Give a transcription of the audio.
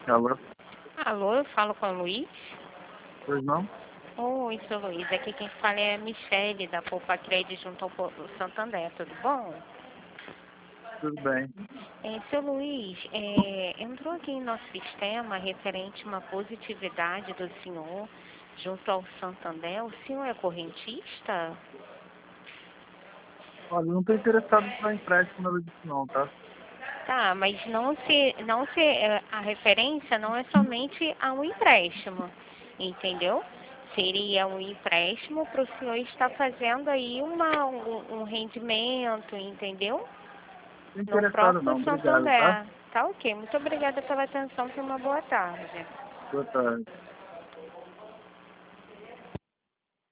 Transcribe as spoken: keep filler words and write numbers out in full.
Alô? Alô, eu falo com o Luiz? Pois não? Oi, seu Luiz. Aqui quem fala é a Michele, da Poupa Crédito junto ao Po- Santander, tudo bom? Tudo bem. É, seu Luiz, é, entrou aqui em nosso sistema referente a uma positividade do senhor junto ao Santander. O senhor é correntista? Olha, eu não estou interessado para empréstimo nada disso não, tá? Tá, mas não se, não se, é, a referência não é somente a um empréstimo, entendeu? Seria um empréstimo para o senhor estar fazendo aí uma, um, um rendimento, entendeu? Não estou No interessado não, próprio obrigado, tá? Santander. Tá ok. Muito obrigada pela atenção. Tenha uma boa tarde. Boa tarde.